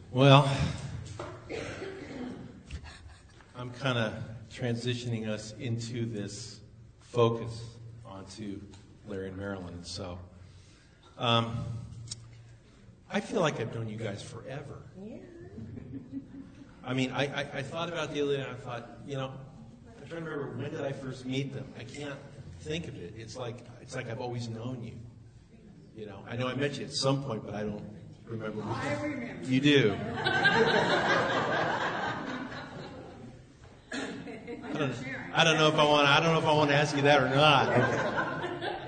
Well, I'm kind of transitioning us into this focus onto Larry and Marilyn. So, I feel like I've known you guys forever. Yeah. I mean, I thought about the other day, and I thought, I'm trying to remember, when did I first meet them? I can't think of it. It's like I've always known you. I know I met you at some point, but I don't remember. I remember. You do. I don't know if I want to ask you that or not.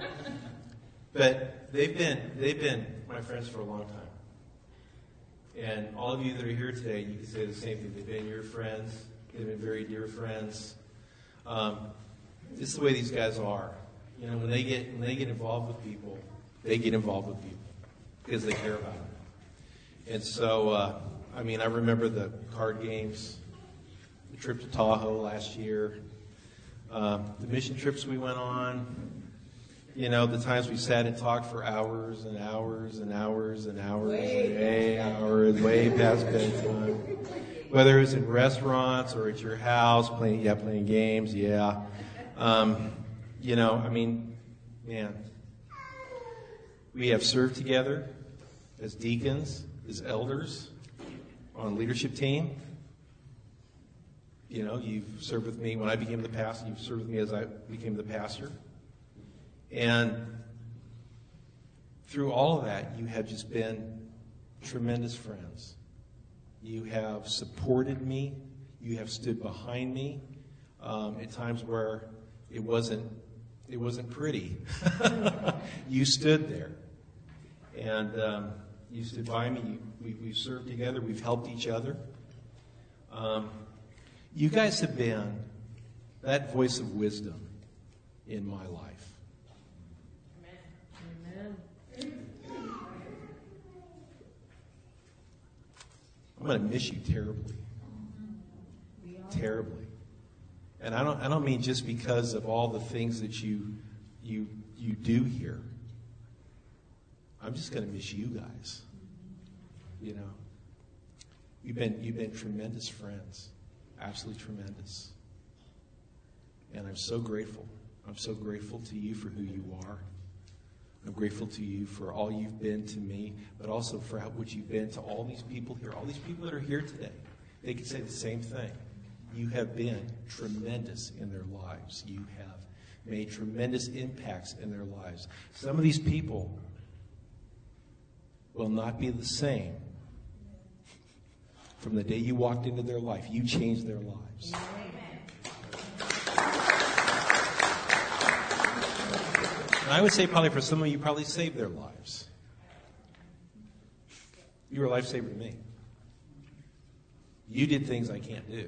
But they've been my friends for a long time. And all of you that are here today, you can say the same thing. They've been your friends. They've been very dear friends. This is the way these guys are. When they get involved with people, they get involved with people because they care about them. And so, I remember the card games, the trip to Tahoe last year, the mission trips we went on, the times we sat and talked for hours and hours and hours and hours, way past bedtime. Whether it was in restaurants or at your house, playing games, man. We have served together as deacons, as elders, on leadership team. You've served with me when I became the pastor. You've served with me as I became the pastor. And through all of that, you have just been tremendous friends. You have supported me. You have stood behind me at times where it wasn't pretty. You stood there. And you stood by me. We've served together. We've helped each other. You guys have been that voice of wisdom in my life. Amen. I'm going to miss you terribly. Terribly. And I don't mean just because of all the things that you do here. I'm just going to miss you guys. You've been tremendous friends, absolutely tremendous. And I'm so grateful. I'm so grateful to you for who you are. I'm grateful to you for all you've been to me, but also for what you've been to all these people here, all these people that are here today. They can say the same thing. You have been tremendous in their lives. You have made tremendous impacts in their lives. Some of these people will not be the same from the day you walked into their life. You changed their lives. And I would say probably for some of you, probably saved their lives. You were a lifesaver to me. You did things I can't do.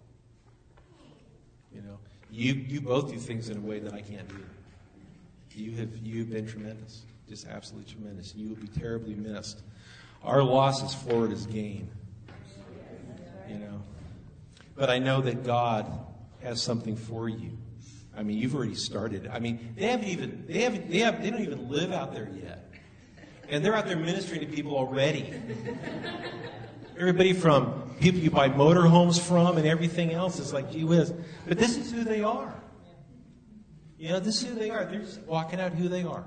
You both do things in a way that I can't do. You've been tremendous, just absolutely tremendous. You will be terribly missed. Our loss is forward as gain. But I know that God has something for you. You've already started. They don't even live out there yet. And they're out there ministering to people already. Everybody from people you buy motorhomes from and everything else is like, gee whiz. But this is who they are. This is who they are. They're just walking out who they are.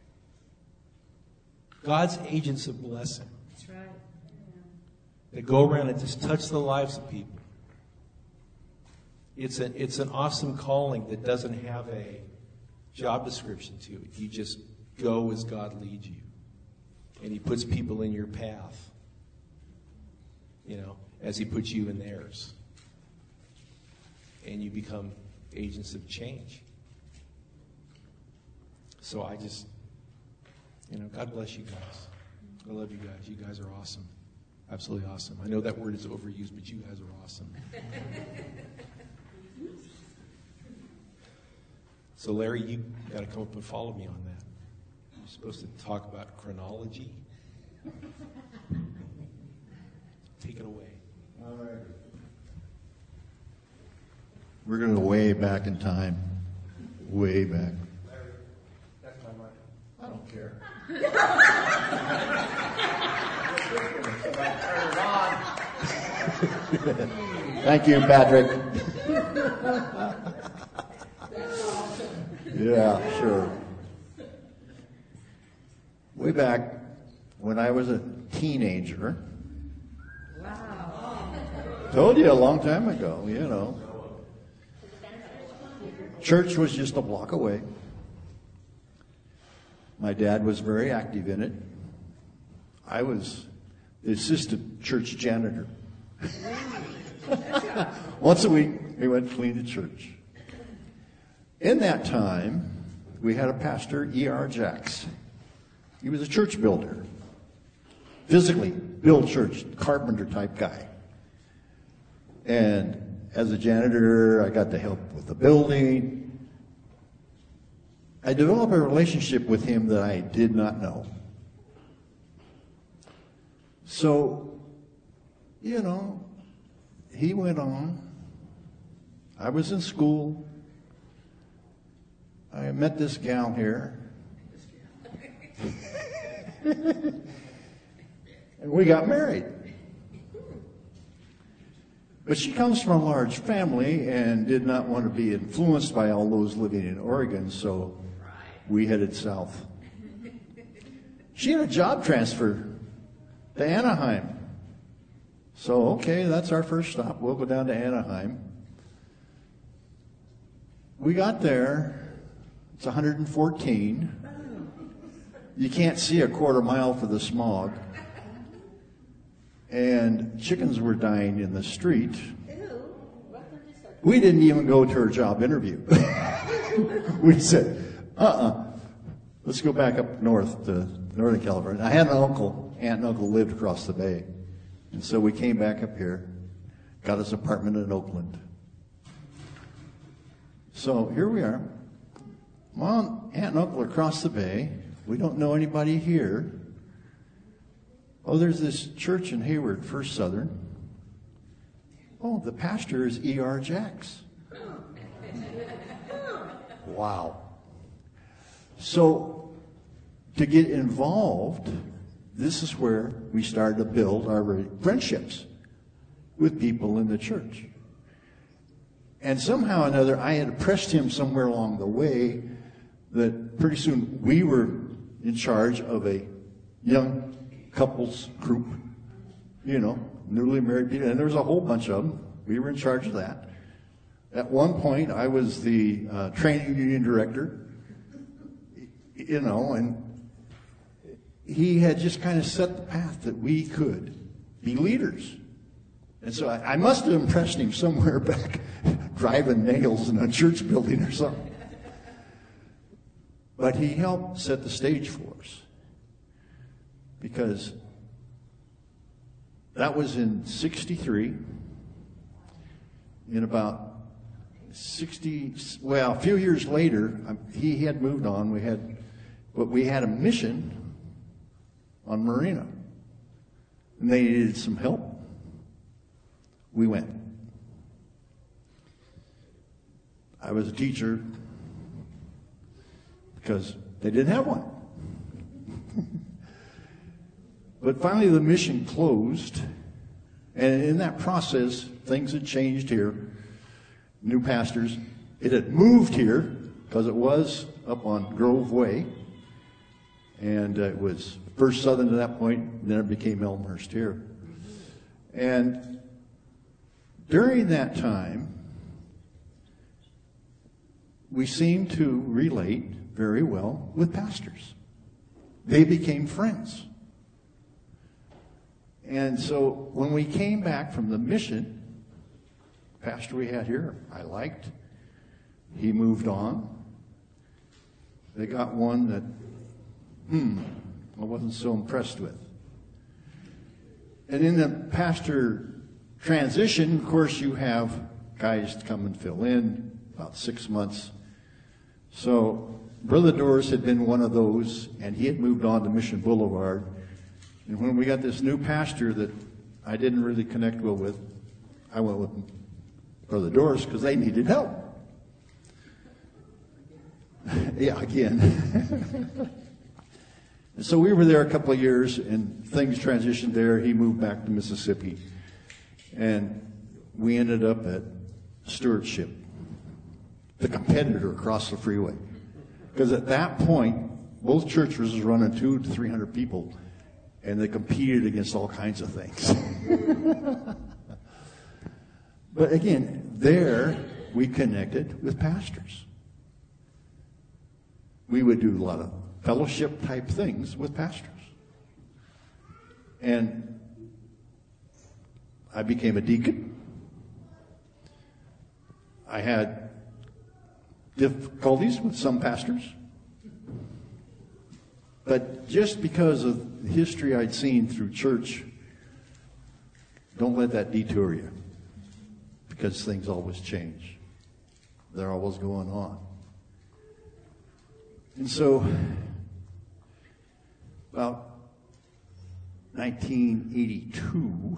God's agents of blessing. That's right. That go around and just touch the lives of people. It's an awesome calling that doesn't have a job description to it. You just go as God leads you. And He puts people in your path. As He puts you in theirs. And you become agents of change. So I just, God bless you guys. I love you guys. You guys are awesome. Absolutely awesome. I know that word is overused, but you guys are awesome. So Larry, you got to come up and follow me on that. You're supposed to talk about chronology. Take it away. All right. We're going to go way back in time. Way back. Larry, that's my mic. I don't care. Turn it on. Thank you, Patrick. Yeah, sure. Way back when I was a teenager. Wow. Told you a long time ago, you know. Church was just a block away. My dad was very active in it. I was the assistant church janitor. Once a week, we went to clean the church. In that time, we had a pastor, E.R. Jacks. He was a church builder. Physically build church, carpenter type guy. And as a janitor, I got to help with the building. I developed a relationship with him that I did not know. So, you know, he went on. I was in school. I met this gal here. And we got married. But she comes from a large family and did not want to be influenced by all those living in Oregon, so we headed south. She had a job transfer to Anaheim. So, okay, that's our first stop. We'll go down to Anaheim. We got there. It's 114. You can't see a quarter mile for the smog. And chickens were dying in the street. We didn't even go to her job interview. We said, let's go back up north to Northern California. I had an uncle, aunt and uncle lived across the bay. And so we came back up here, got us an apartment in Oakland. So here we are. Mom, aunt and uncle are across the bay. We don't know anybody here. Oh, there's this church in Hayward, First Southern. Oh, the pastor is E.R. Jacks. Wow. So, to get involved, this is where we started to build our friendships with people in the church. And somehow or another, I had impressed him somewhere along the way that pretty soon we were in charge of a young couples group, you know, newly married people, and there was a whole bunch of them. We were in charge of that. At one point, I was the training union director, you know, and he had just kind of set the path that we could be leaders. And so I must have impressed him somewhere back driving nails in a church building or something. But he helped set the stage for us. Because that was in 63. In about 60, well, a few years later, he had moved on. But we had a mission on Marina. And they needed some help. We went. I was a teacher because they didn't have one. But finally the mission closed, and in that process, things had changed here. New pastors. It had moved here, because it was up on Grove Way, and it was First Southern at that point, and then it became Elmhurst here. And during that time, we seemed to relate very well with pastors. They became friends. And so when we came back from the mission, the pastor we had here, I liked. He moved on. They got one that, I wasn't so impressed with. And in the pastor transition, of course, you have guys to come and fill in about 6 months. So Brother Doris had been one of those, and he had moved on to Mission Boulevard. And when we got this new pastor that I didn't really connect well with, I went with Brother Doris because they needed help. Yeah, again. And so we were there a couple of years, and things transitioned there. He moved back to Mississippi. And we ended up at Stewardship, the competitor across the freeway. Because at that point, both churches was running 200 to 300 people, and they competed against all kinds of things. But again, there we connected with pastors. We would do a lot of fellowship type things with pastors. And I became a deacon. I had difficulties with some pastors. But just because of the history I'd seen through church, don't let that detour you. Because things always change. They're always going on. And so, about 1982,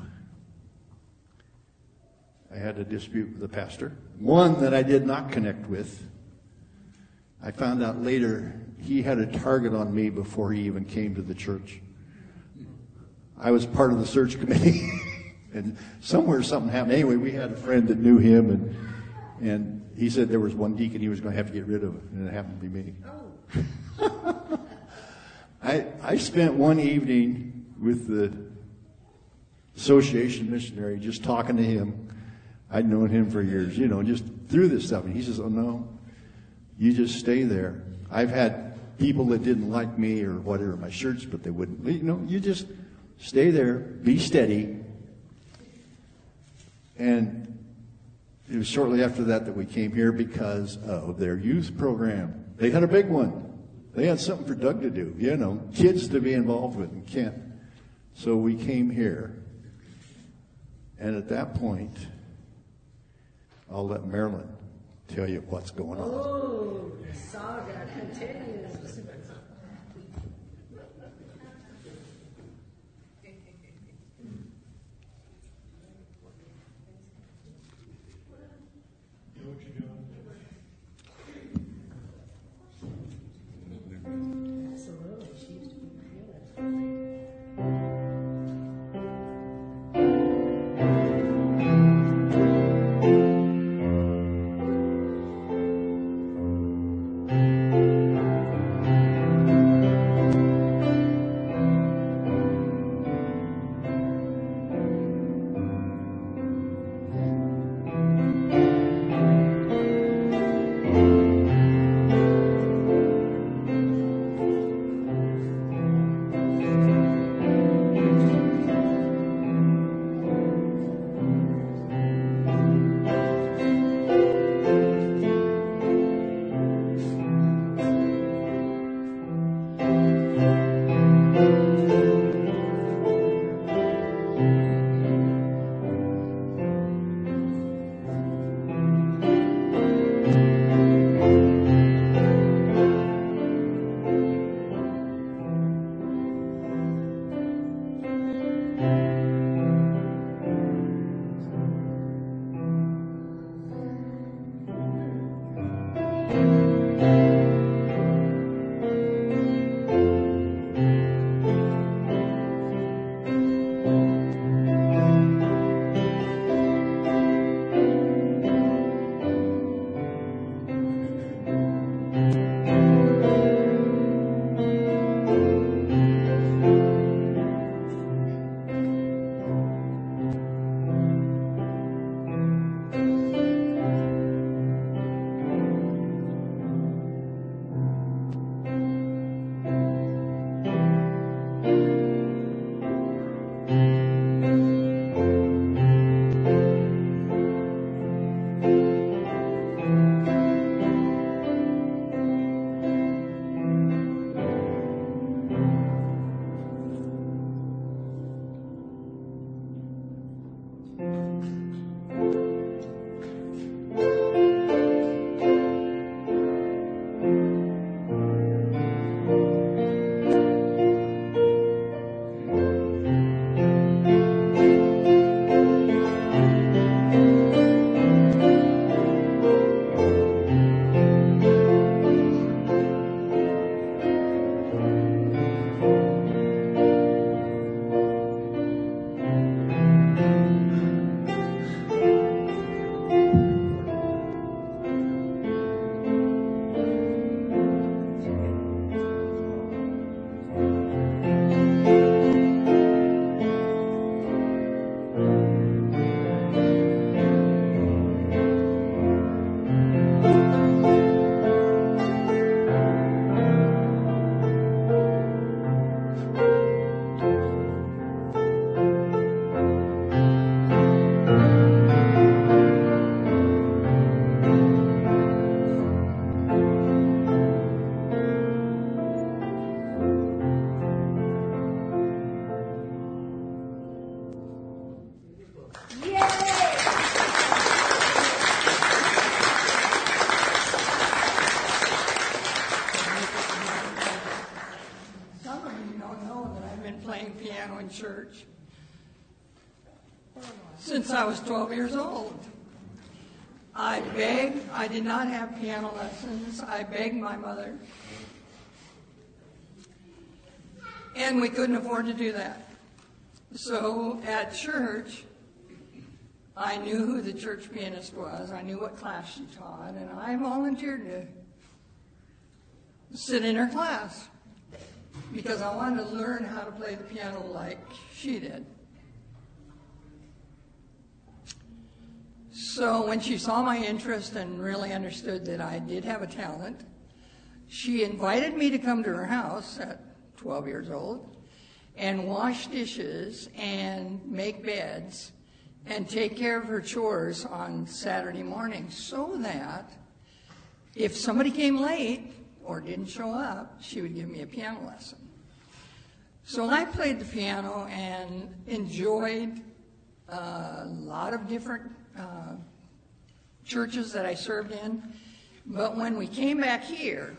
I had a dispute with the pastor. One that I did not connect with. I found out later he had a target on me before he even came to the church. I was part of the search committee. And somewhere something happened. Anyway, we had a friend that knew him, and he said there was one deacon he was going to have to get rid of, and it happened to be me. Oh. I spent one evening with the association missionary just talking to him. I'd known him for years, just through this stuff. And he says, oh, no, you just stay there. I've had people that didn't like me or whatever, my shirts, but they wouldn't. You just stay there, be steady. And it was shortly after that we came here because of their youth program. They had a big one. They had something for Doug to do, kids to be involved with and Kent. So we came here. And at that point, I'll let Marilyn tell you what's going on. Oh, the saga continues. Absolutely, she used to be fearless. since I was 12 years old. I begged. I did not have piano lessons. I begged my mother. And we couldn't afford to do that. So at church, I knew who the church pianist was. I knew what class she taught, and I volunteered to sit in her class because I wanted to learn how to play the piano like she did. So when she saw my interest and really understood that I did have a talent, she invited me to come to her house at 12 years old and wash dishes and make beds and take care of her chores on Saturday mornings so that if somebody came late or didn't show up, she would give me a piano lesson. So I played the piano and enjoyed a lot of different churches that I served in. But when we came back here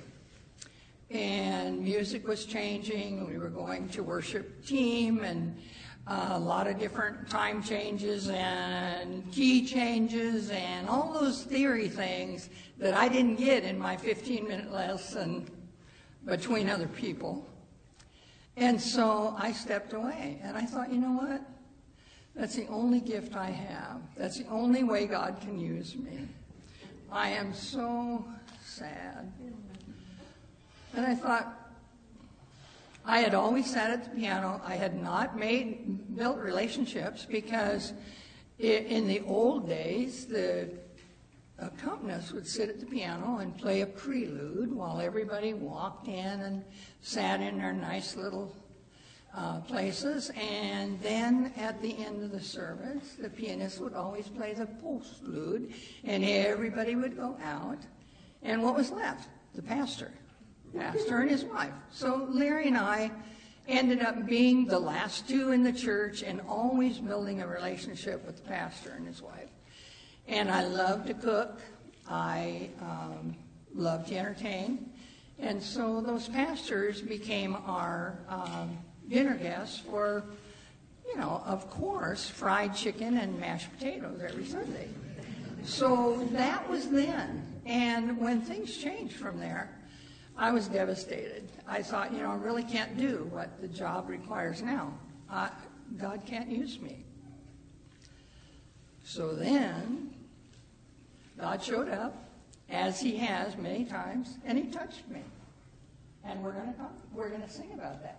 and music was changing, we were going to worship team and a lot of different time changes and key changes and all those theory things that I didn't get in my 15-minute lesson between other people. And so I stepped away, and I thought, you know what? That's the only gift I have. That's the only way God can use me. I am so sad. And I thought, I had always sat at the piano. I had not built relationships because in the old days, the accompanist would sit at the piano and play a prelude while everybody walked in and sat in their nice little places. And then at the end of the service, the pianist would always play the postlude, and everybody would go out. And what was left? The pastor and his wife. So Larry and I ended up being the last two in the church and always building a relationship with the pastor and his wife. And I loved to cook. I loved to entertain. And so those pastors became our dinner guests for, of course, fried chicken and mashed potatoes every Sunday. So that was then. And when things changed from there, I was devastated. I thought, I really can't do what the job requires now. God can't use me. So then, God showed up, as he has many times, and he touched me. And we're going to sing about that.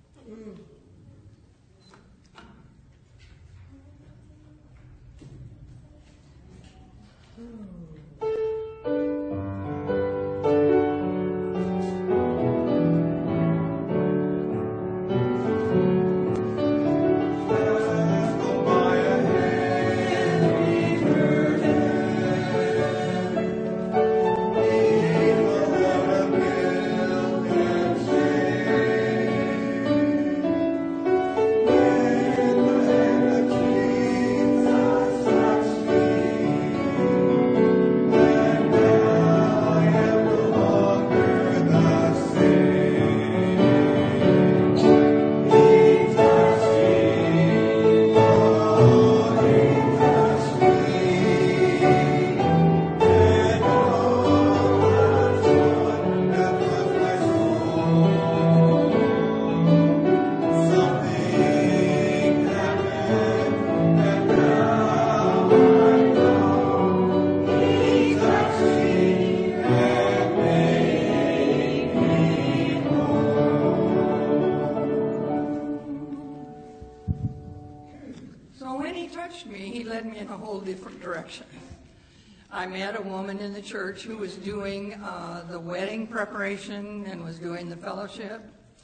I met a woman in the church who was doing the wedding preparation and was doing the fellowship.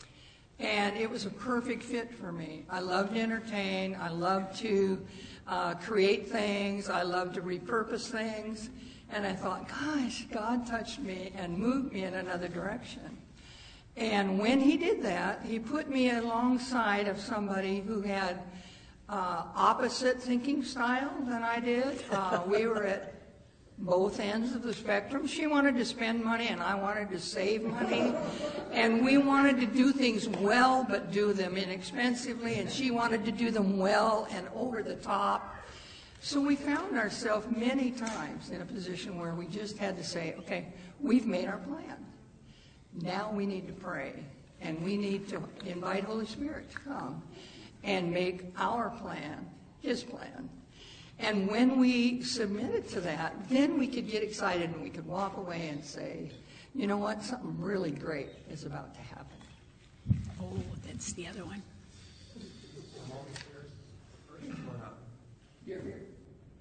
And it was a perfect fit for me. I love to entertain. I love to create things. I love to repurpose things. And I thought, gosh, God touched me and moved me in another direction. And when he did that, he put me alongside of somebody who had opposite thinking style than I did. We were at both ends of the spectrum. She wanted to spend money and I wanted to save money. And we wanted to do things well but do them inexpensively, and she wanted to do them well and over the top. So we found ourselves many times in a position where we just had to say, okay, we've made our plan. Now we need to pray, and we need to invite Holy Spirit to come and make our plan his plan. And when we submitted to that, then we could get excited and we could walk away and say, you know what, something really great is about to happen. Oh, that's the other one. You're here.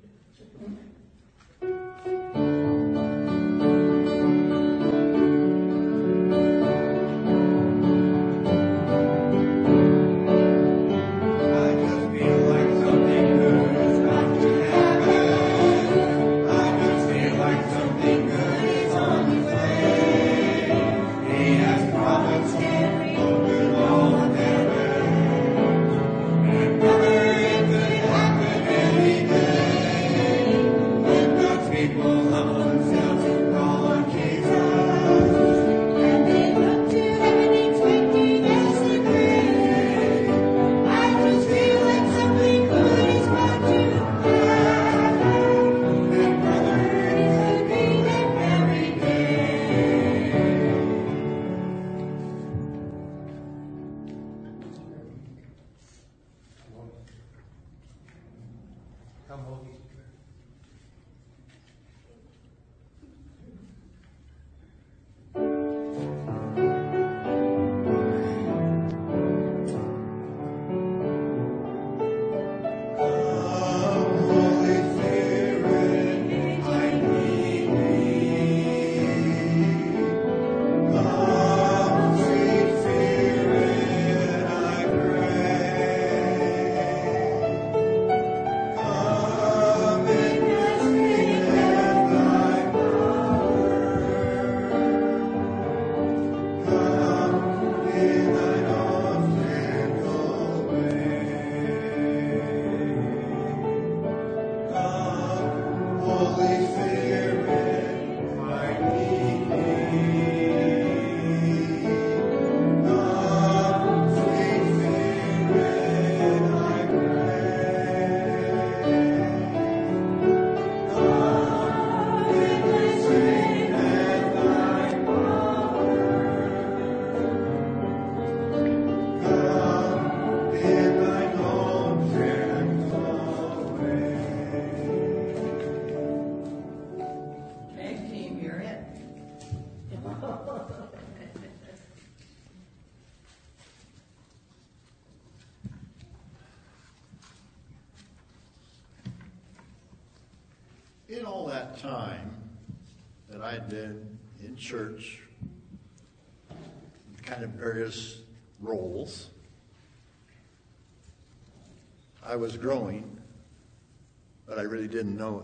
In all that time that I'd been in church, kind of various roles, I was growing, but I really didn't know it.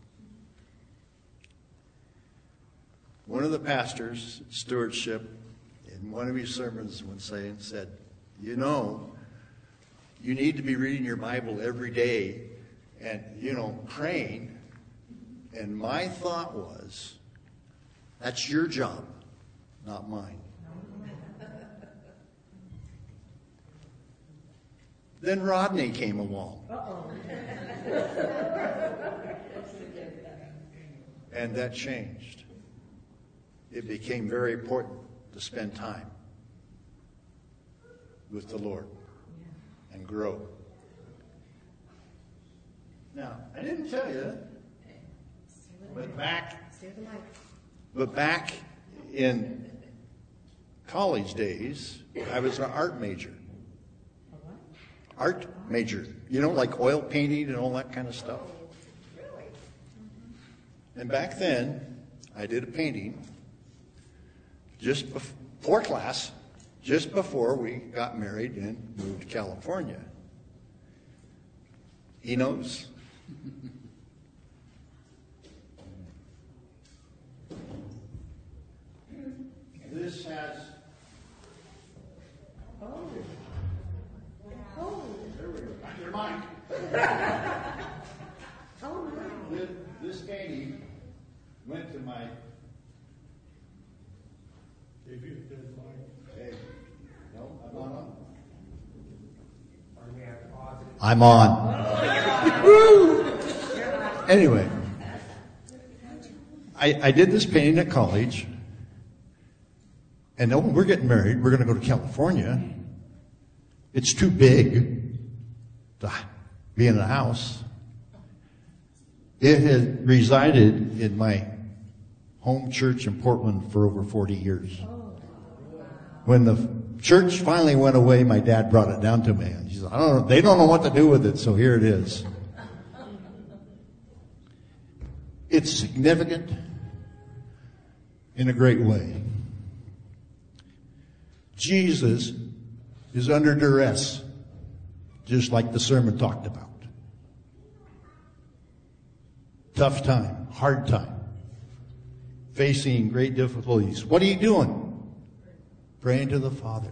One of the pastors at Stewardship, in one of his sermons one day, said, you know, you need to be reading your Bible every day and, praying. And my thought was, that's your job, not mine. Then Rodney came along. And that changed. It became very important to spend time with the Lord and grow. Now, I didn't tell you, but back in college days, I was an art major. Art major. Like oil painting and all that kind of stuff. And back then, I did a painting just before class, just before we got married and moved to California. He knows. This has... There we go. Your mic. This painting went to my... Hey, no, I'm not on. I'm on. Anyway, I did this painting at college, and then when we're getting married, we're going to go to California. It's too big to be in a house. It had resided in my home church in Portland for over 40 years. When the church finally went away, my dad brought it down to me. And he said, I don't know, they don't know what to do with it, so here it is. It's significant in a great way. Jesus is under duress, just like the sermon talked about. Tough time, hard time, facing great difficulties. What are you doing? Praying to the Father.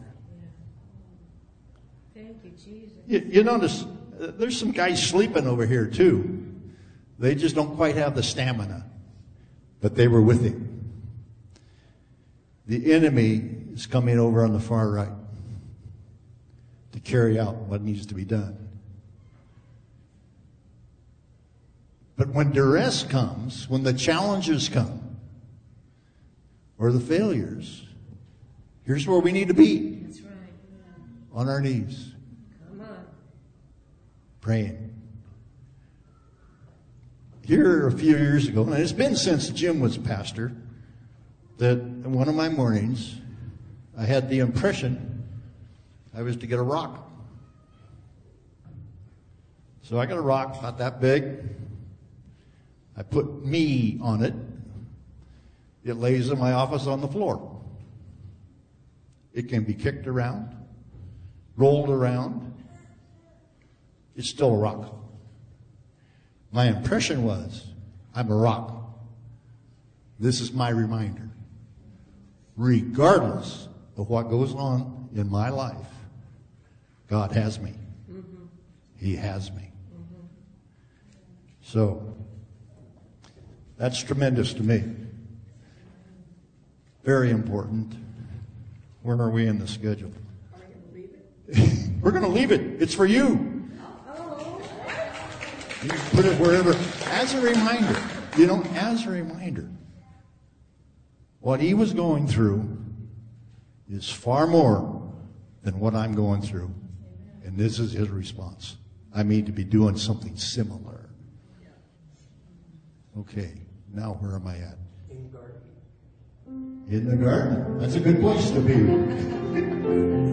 Thank you, Jesus. You notice there's some guys sleeping over here too. They just don't quite have the stamina, but they were with him. The enemy is coming over on the far right to carry out what needs to be done. But when duress comes, when the challenges come, or the failures, here's where we need to be. That's right. Yeah. On our knees, Come on. praying. Here a few years ago, and it's been since Jim was pastor, that in one of my mornings, I had the impression I was to get a rock. So I got a rock about that big. I put me on it. It lays in my office on the floor. It can be kicked around, rolled around. It's still a rock. My impression was, I'm a rock. This is my reminder. Regardless of what goes on in my life, God has me. Mm-hmm. He has me. Mm-hmm. So, that's tremendous to me. Very important. Where are we in the schedule? Are we going to leave it? We're going to leave it. It's for you. Oh. You can put it wherever. As a reminder. As a reminder. What he was going through is far more than what I'm going through. And this is his response. I mean to be doing something similar. Okay, now where am I at? In the garden. In the garden. That's a good place to be.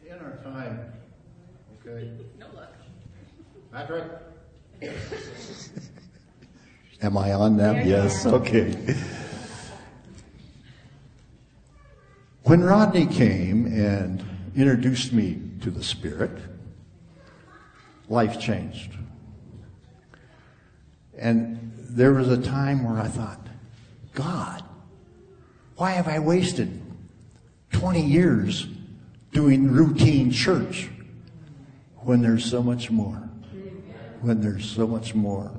in our time, okay? No luck. Patrick? Am I on now? There you Yes, are. okay. When Rodney came and introduced me to the Spirit, life changed. And there was a time where I thought, God, why have I wasted 20 years doing routine church when there's so much more? When there's so much more.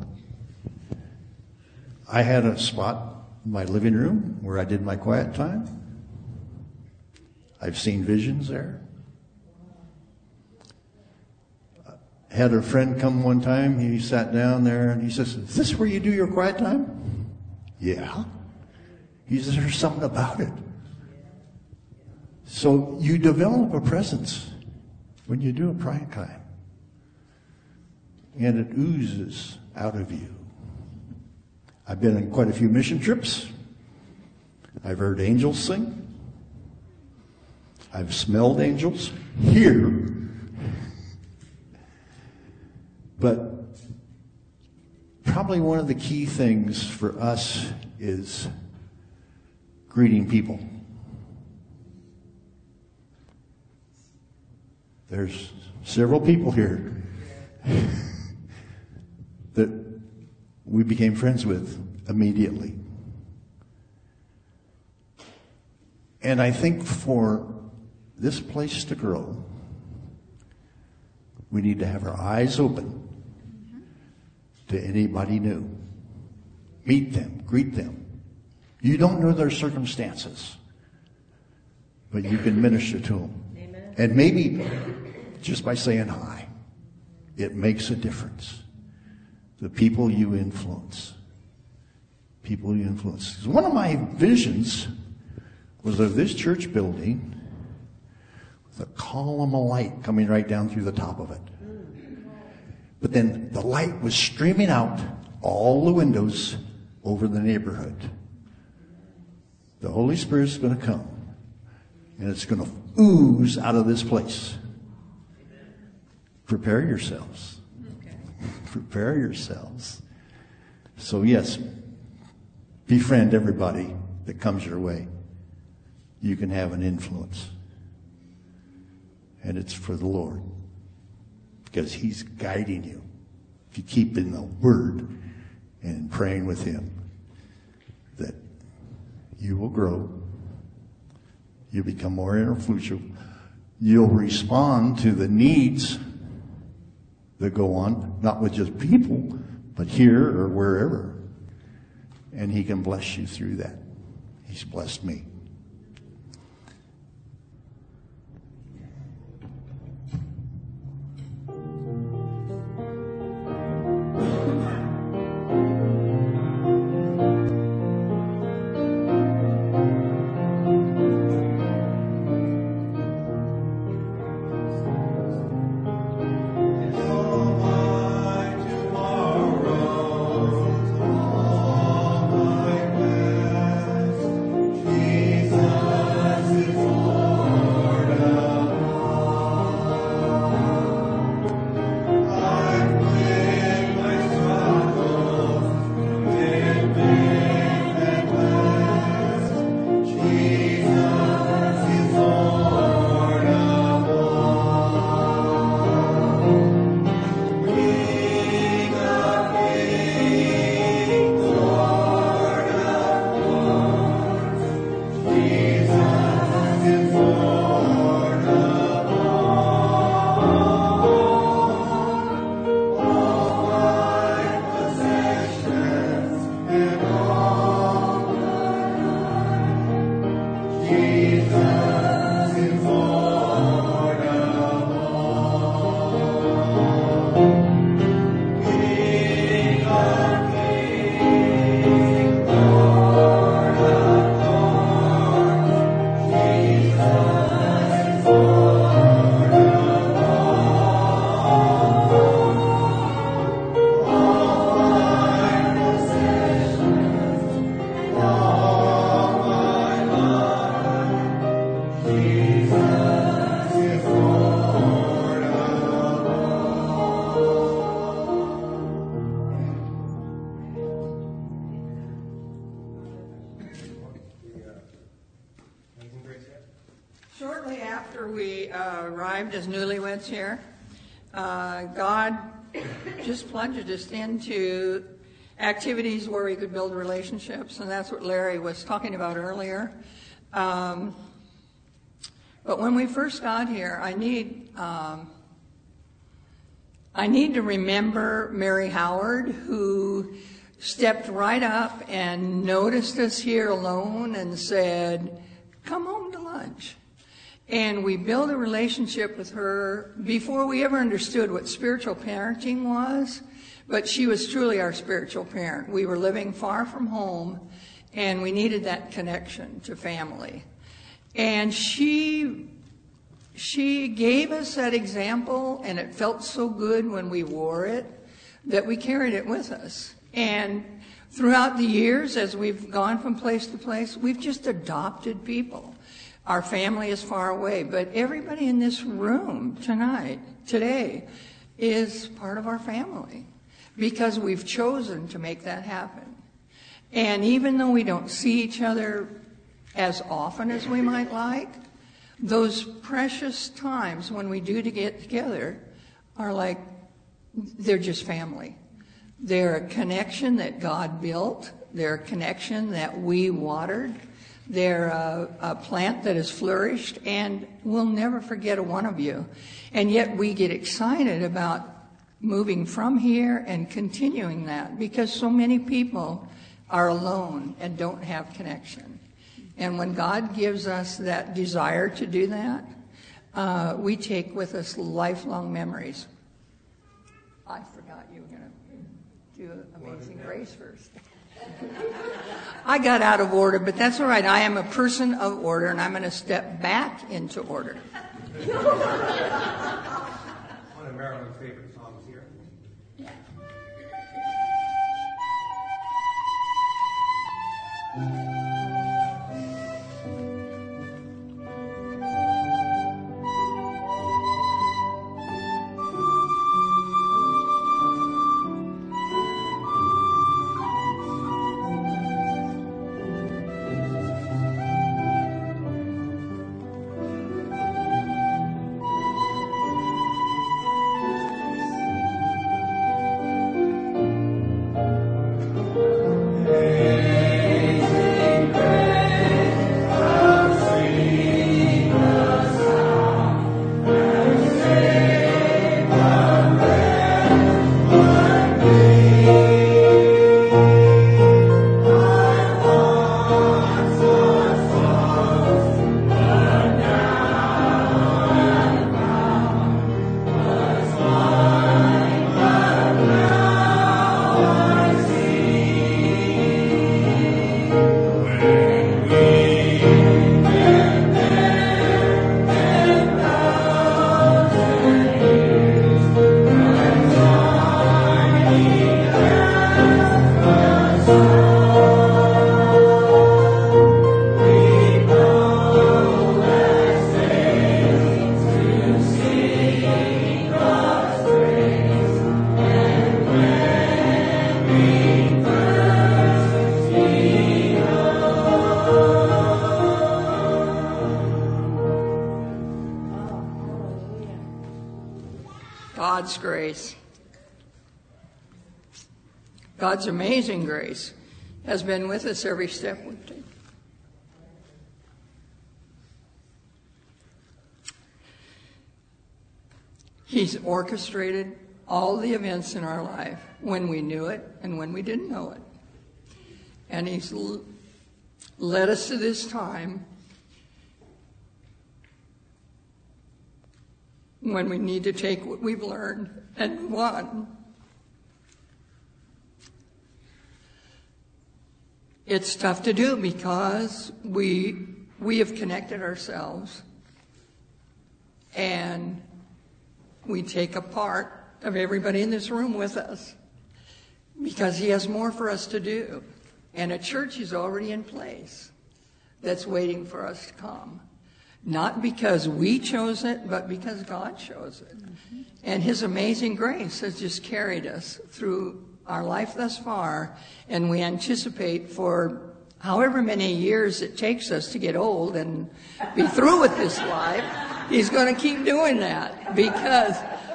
I had a spot in my living room where I did my quiet time. I've seen visions there. Had a friend come one time. He sat down there and he says, "Is this where you do your quiet time?" Yeah. He says, "There's something about it." So you develop a presence when you do a quiet time. And it oozes out of you. I've been on quite a few mission trips. I've heard angels sing. I've smelled angels here. But probably one of the key things for us is greeting people. There's several people here that we became friends with immediately. And I think for this place to grow, we need to have our eyes open to anybody new. Meet them, greet them. You don't know their circumstances, but you can minister to them. Amen. And maybe just by saying hi, it makes a difference. The people you influence. People you influence. 'Cause one of my visions was of this church building with a column of light coming right down through the top of it. But then the light was streaming out all the windows over the neighborhood. The Holy Spirit's going to come, and it's going to ooze out of this place. Prepare yourselves. Okay. Prepare yourselves. So yes, befriend everybody that comes your way. You can have an influence. And it's for the Lord. Because He's guiding you. If you keep in the Word and praying with Him, that you will grow. You'll become more influential. You'll respond to the needs that go on, not with just people, but here or wherever. And He can bless you through that. He's blessed me. Tomorrow, we arrived as newlyweds here, God just plunged us into activities where we could build relationships, and that's what Larry was talking about earlier. But when we first got here, I need to remember Mary Howard, who stepped right up and noticed us here alone and said, "Come home to lunch." And we built a relationship with her before we ever understood what spiritual parenting was, but she was truly our spiritual parent. We were living far from home, and we needed that connection to family. And she gave us that example, and it felt so good when we wore it that we carried it with us. And throughout the years, as we've gone from place to place, we've just adopted people. Our family is far away, but everybody in this room today, is part of our family because we've chosen to make that happen. And even though we don't see each other as often as we might like, those precious times when we do to get together are like, they're just family. They're a connection that God built. They're a connection that we watered. They're a plant that has flourished, and we'll never forget a one of you. And yet we get excited about moving from here and continuing that because so many people are alone and don't have connection. And when God gives us that desire to do that, we take with us lifelong memories. I forgot you were going to do Amazing Grace first. I got out of order, but that's all right. I am a person of order, and I'm going to step back into order. One of Marilyn's favorite songs here. God's grace. God's amazing grace has been with us every step we've taken. He's orchestrated all the events in our life when we knew it and when we didn't know it. And He's led us to this time when we need to take what we've learned and move on. It's tough to do because we have connected ourselves and we take a part of everybody in this room with us because He has more for us to do. And a church is already in place that's waiting for us to come. Not because we chose it, but because God chose it. Mm-hmm. And His amazing grace has just carried us through our life thus far, and we anticipate for however many years it takes us to get old and be through with this life, He's going to keep doing that because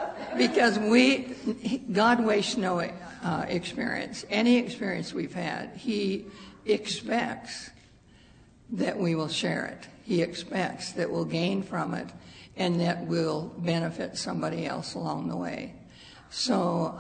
God wastes no experience. Any experience we've had, He expects that we will share it. He expects that we'll gain from it and that we'll benefit somebody else along the way. So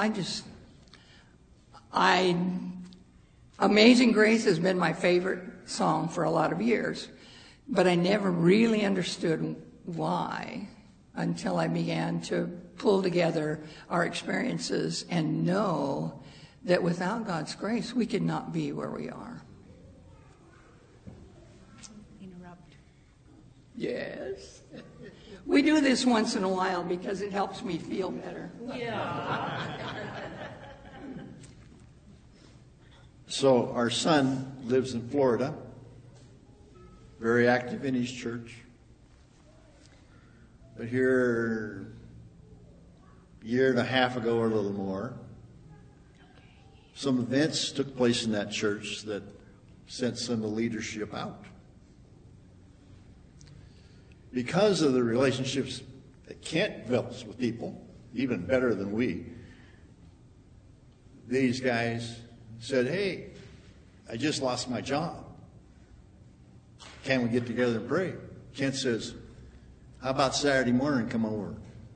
Amazing Grace has been my favorite song for a lot of years, but I never really understood why until I began to pull together our experiences and know that without God's grace, we could not be where we are. Interrupt. Yes. We do this once in a while because it helps me feel better. So our son lives in Florida, very active in his church. But here, a year and a half ago or a little more, some events took place in that church that sent some of the leadership out. Because of the relationships that Kent develops with people, even better than we, these guys said, hey, I just lost my job. Can we get together and pray? Kent says, how about Saturday morning, come over?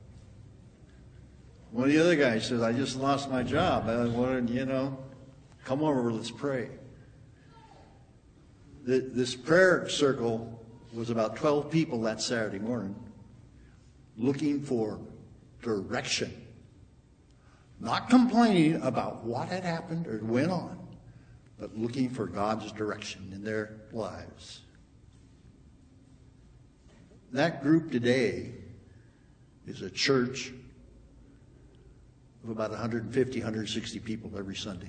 One of the other guys says, I just lost my job. I wanted, come over, let's pray. This prayer circle was about 12 people that Saturday morning looking for direction. Not complaining about what had happened or went on, but looking for God's direction in their lives. That group today is a church of about 150, 160 people every Sunday.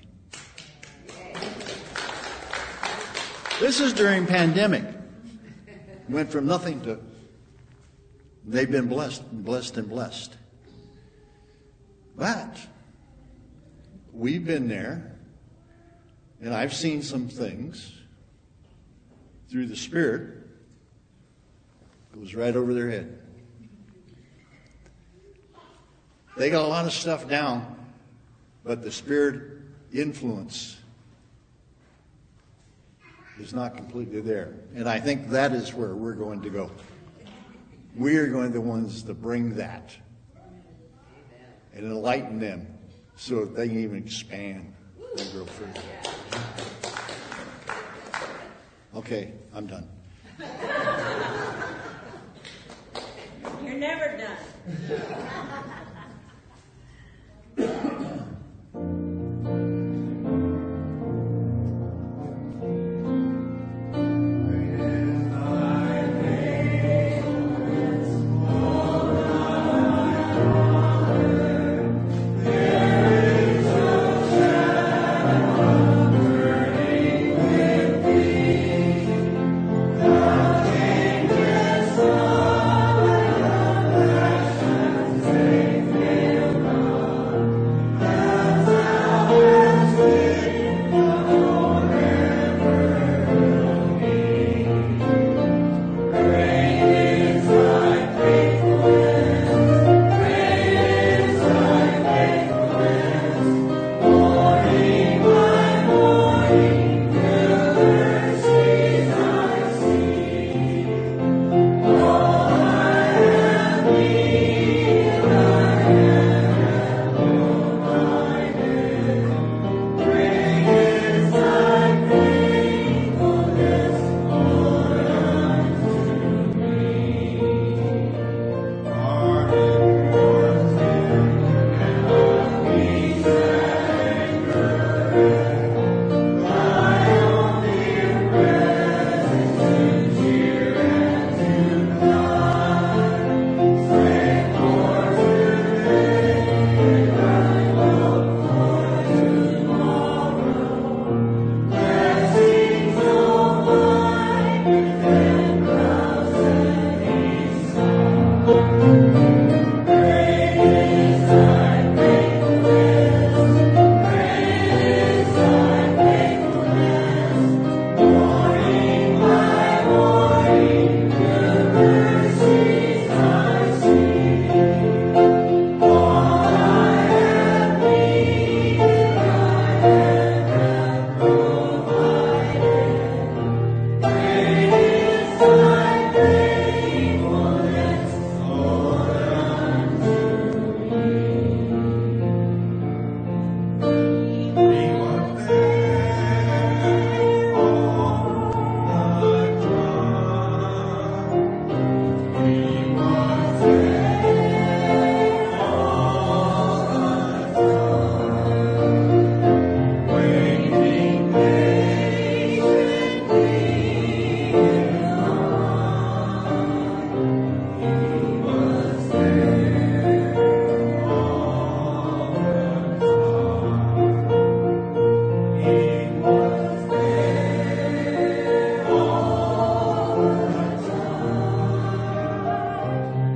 This is during pandemic. Went from nothing to, they've been blessed and blessed and blessed. But we've been there, and I've seen some things through the Spirit. It was right over their head. They got a lot of stuff down, but the Spirit influence is not completely there. And I think that is where we're going to go. We are going to be the ones to bring that and enlighten them so that they can even expand and grow further. Okay, I'm done. You're never done. Thank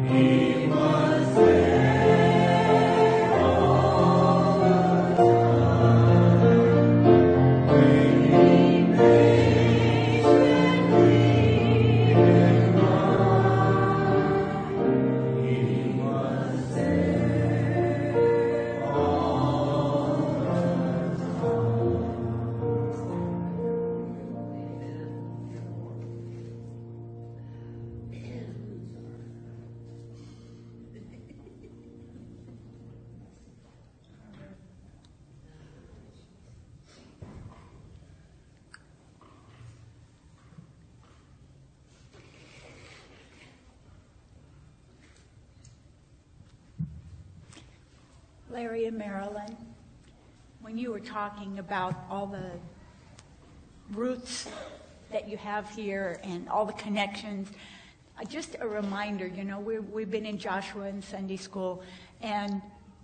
Larry and Marilyn, when you were talking about all the roots that you have here and all the connections, just a reminder, you know, we've been in Joshua in Sunday school, and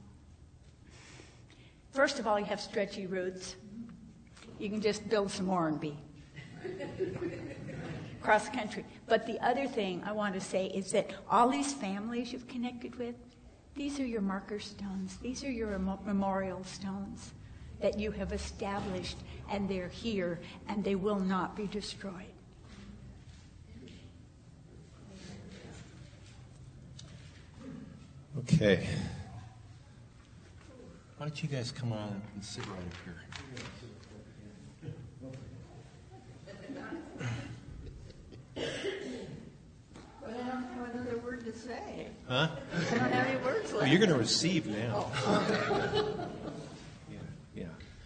first of all, you have stretchy roots. You can just build some more and be across the country. But the other thing I want to say is that all these families you've connected with, these are your marker stones. These are your memorial stones that you have established, and they're here, and they will not be destroyed. Okay. Why don't you guys come on and sit right up here? But I don't have another word to say. Huh? I don't have any words left. Well, you're going to receive now. Yeah.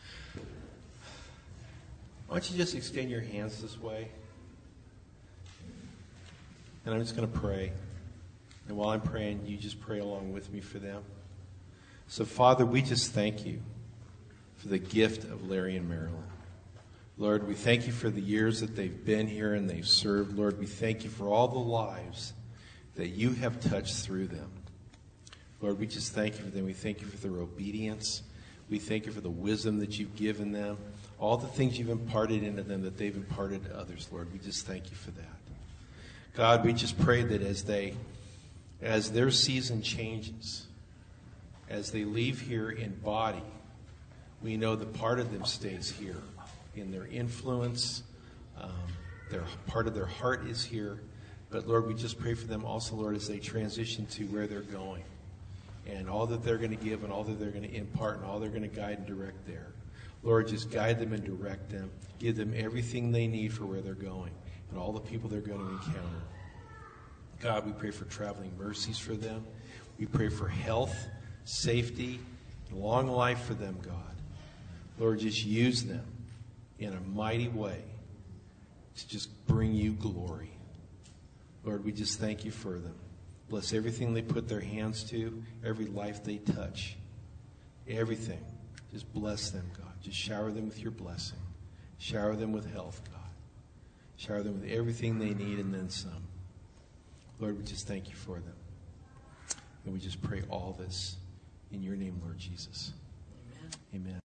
Why don't you just extend your hands this way? And I'm just going to pray. And while I'm praying, you just pray along with me for them. So, Father, we just thank you for the gift of Larry and Marilyn. Lord, we thank you for the years that they've been here and they've served. Lord, we thank you for all the lives that you have touched through them. Lord, we just thank you for them. We thank you for their obedience. We thank you for the wisdom that you've given them, all the things you've imparted into them that they've imparted to others, Lord. We just thank you for that. God, we just pray that as their season changes, as they leave here in body, we know that part of them stays here in their influence. Part of their heart is here. But, Lord, we just pray for them also, Lord, as they transition to where they're going. And all that they're going to give and all that they're going to impart and all they're going to guide and direct there. Lord, just guide them and direct them. Give them everything they need for where they're going and all the people they're going to encounter. God, we pray for traveling mercies for them. We pray for health, safety, and long life for them, God. Lord, just use them in a mighty way to just bring you glory. Lord, we just thank you for them. Bless everything they put their hands to, every life they touch, everything. Just bless them, God. Just shower them with your blessing. Shower them with health, God. Shower them with everything they need and then some. Lord, we just thank you for them. And we just pray all this in your name, Lord Jesus. Amen. Amen.